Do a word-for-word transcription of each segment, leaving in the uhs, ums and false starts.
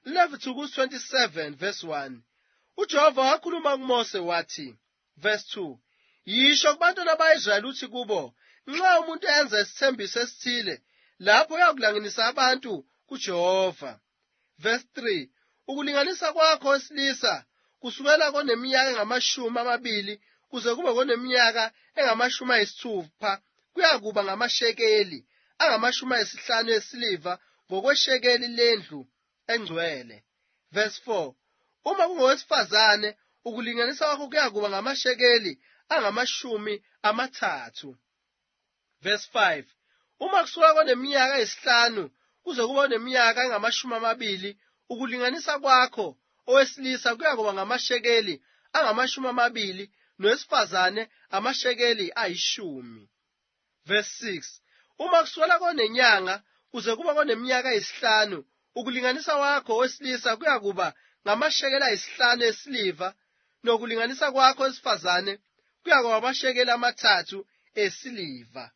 Leviticus twenty-seven verse one. uJehova wakhuluma kuMose wathi, verse two, yisho kubantwana bakaIsrayeli uthi kubo, nxa umuntu enza isithembiso esithile, lapho uyakulanganisa abantu kuJehova. Verse three, ukulinganisa kwakho wesilisa kusukela koneminyaka engamashumi amabili kuze kube koneminyaka engamashumi ayisithupha kuyakuba ngamashekeli angamashumi ayisihlanu esiliva ngokweshekeli lendlu engcwele. Verse four, uma kungowesifazane ukulinganisa kwakho kuyakuba ngamashekeli angamashumi amathathu. Verse five, uma kusuka koneminyaka eyisihlanu kuze kube neminyaka engamashumi amabili ukulinganisa kwakho owesilisa kuyakuba ngamashekeli angamashumi amabili nowesifazane amashekeli ayishumi. Verse six, uma kusukela konenyanga kuze kuba koneminyaka eyisihlanu ukulinganisa kwakho owesilisa kuyakuba ngamashekeli ayisihlanu esiliva nokulinganisa kwakho owesifazane kuyakuba amashekeli amathathu esiliva.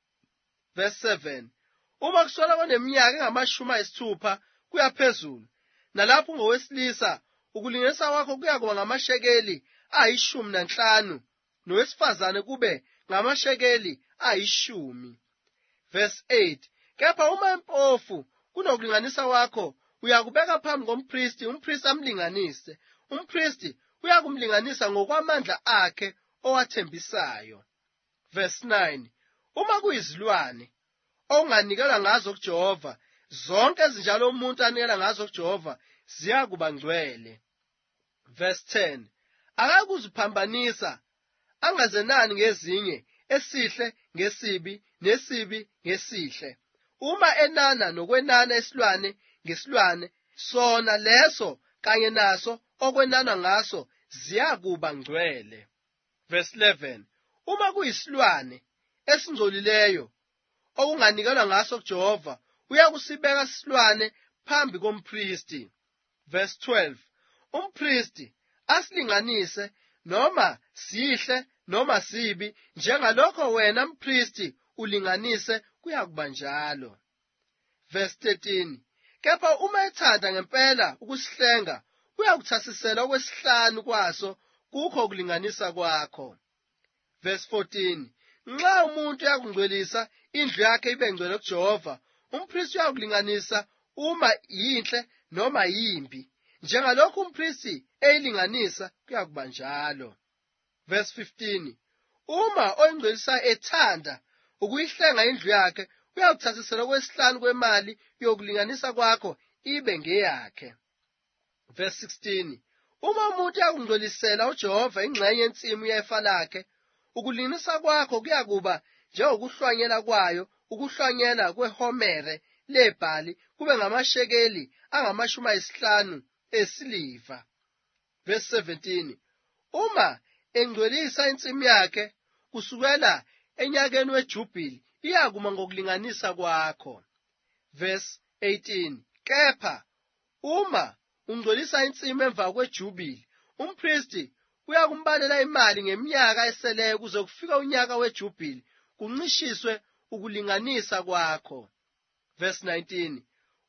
Verse seven, uma kusukela koneminyaka engamashumi ayisithupha kuyaphezulu nalapho ungowesilisa ukulinganisa kwakho kuyakuba ngamashekeli ayishumi nanhlanu nowesifazane kube ngamashekeli ayishumi. Verse eight, kepha uma impofu kunokulinganisa kwakho uyakubeka phambi komphristi, umphristi amlinganise. Umphristi uyakumlinganisa ngokwamandla akhe owathembisayo. Verse nine, uma kuyizilwane okunganikelwa ngazo kuJehova, zonke ezinjalo umuntu anikela ngazo kuJehova ziyakuba ngcwele. Verse ten, akakuziphambanisa angazenani ngezinye, esihle ngesibi nesibi ngesihle. Uma enana nokwenana isilwane ngesilwane, sona leso kanye naso okwenana ngaso ziyakuba ngcwele. Verse eleven, uma kuyisilwane esingcolileyo okunganikelwa ngaso kuJehova, uyakusibeka silwane phambi komphristi. Verse twelve, umphristi asilinganise noma sihle noma sibi, njengalokho wena mphristi ulinganise kuyakuba njalo. Verse thirteen, kepha uma ethanda ngempela ukusihlenga uyakuthasisela okwesihlanu kwaso kukho ukulinganisa kwakho. Verse fourteen, nxa umuntu yakungcwelisa indlu yakhe ibe ngcwele kuJehova, umphristi uyakulinganisa uma yinhle noma yimbi, njengalokhu umphristi eyilinganisa kuyakuba njalo. Verse fifteen, uma oyingcwelisa ethanda ukuyihlenga indlu yakhe uyakuthathisela okwesihlanu kwemali yokulinganisa kwakho ibe ngeyakhe. Verse sixteen, uma umuntu yakungcwelisela uJehova ingxenye yensimu yefa lakhe, ukulinganisa kwakho kuyakuba njengokuhlwanyela kwayo, ukuhlwanyela kwehomere lebhali kube ngamashekeli angamashumi ayisihlanu esiliva. Verse seventeen, uma engcwelisa insimu yakhe kusukela enyakeni wejubhili iyakuma ngokulinganisa kwakho. Verse eighteen, kepha uma ungcwelisa insimu emva kwejubhili, umphristi uyakumbalela imali ngeminyaka eseleyo kuze kufika unyaka wejubhili kuncishiswe ukulinganisa kwakho. Verse nineteen,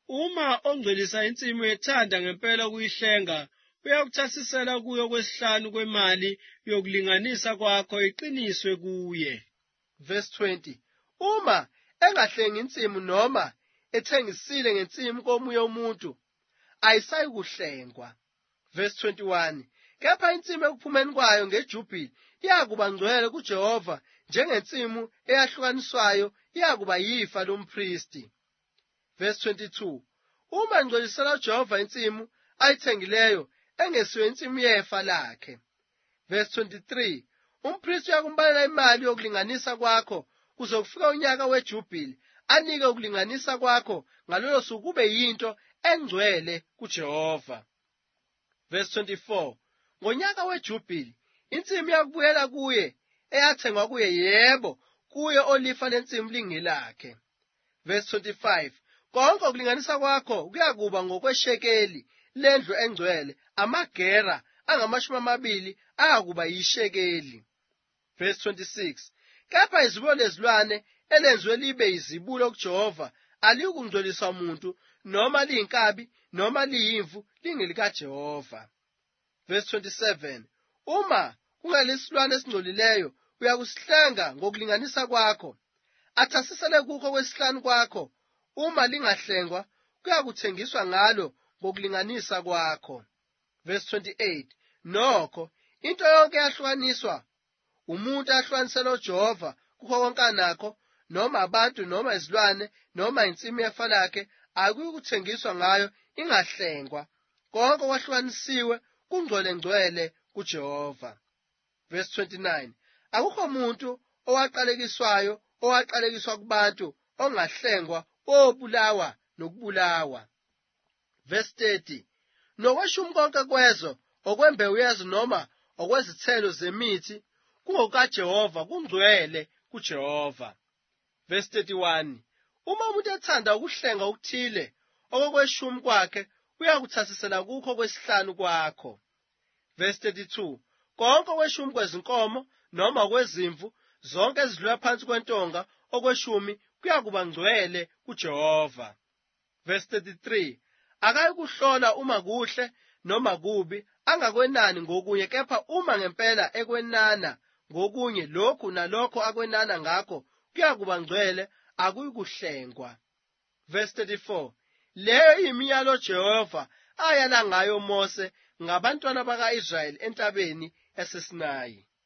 uma ongcwelisa insimu ethanda ngempela ukuyihlenga uyakuthasisela kuyo kwesihlanu kwemali yokulinganisa kwakho iqiniswe kuye. Verse twenty, uma engahlengi insimu noma ethengisile ngensimu komunye umuntu ayisayi kuhlengwa. Verse twenty-one, kepha insimu ekuphumeni kwayo ngejubhili iyakuba ngcwele kuJehova njengensimu eyahlukaniswayo iyakuba yifa lomphristi. Verse twenty-two, uma engcwelisela uJehova insimu ayithengileyo engesiwe insimu yefa lakhe. Verse twenty-three, umphristi uyakumbalela imali yokulinganisa kwakho kuze kufika unyaka wejubhili, anike ukulinganisa kwakho ngalolo suku kube yinto engcwele kuJehova. Verse twenty-four, ngonyaka wejubhili insimu yakubuyela kuye eyathengwa kuye, yebo kuye olifa lensimu lingelakhe. Verse twenty-five, konke ukulinganisa kwakho kuyakuba ngokweshekeli lendlu engcwele, amagera angamashumi amabili ayakuba yishekeli. Verse twenty-six, kepha izibulo lezilwane elenziwe libe yizibulo kuJehova aliyikungcweliswa muntu noma liyinkabi noma liyimvu lingelikaJehova. Verse twenty-seven. Uma kungalesilwane esingcolileyo uyakusihlenga ngokulinganisa kwakho, athasisele kukho kwesihlanu kwakho. Uma lingahlengwa kuyakuthengiswa ngalo ngokulinganisa kwakho. Verse twenty-eight. Nokho into yonke yahlukaniswa umuntu ahlukaniselwe uJehova kukho konke anakho, noma abantu noma izilwane noma insimu yefa lakhe, akuyikuthengiswa ngayo ingahlengwa. Konke kwahlukanisiwe kungcwele ngcwele kuJehova. Verse twenty-nine. Akukho muntu owaqalekiswayo owaqalekiswa kubantu ongahlengwa obulawa nokubulawa. Verse thirty. Nokweshumi konke kwezo okwembewu yezo noma okwezithelo zemithi kungokukaJehova, kungcwele kuJehova. Verse thirty-one. Uma umuntu ethanda ukuhlenga okuthile okokweshumi kwakhe uyakuthasisela kukho kwesihlanu kwakho. Verse thirty-two. Konke okweshumi kwezinkomo noma kwezimvu zonke ezidlula phansi kwentonga okweshumi kuyakuba ngcwele kuJehova. Verse thirty-three. Akayikuhlola uma kuhle noma kubi, angakwenani ngokunye, kepha uma ngempela ekwenana ngokunye lokhu nalokho akwenana ngakho kuyakuba ngcwele, akuyikuhlengwa. Verse thirty-four. Leyo imiyalo Jehova ayala ngayo Mose ngabantwana baka-Israyeli entabeni yaseSinayi.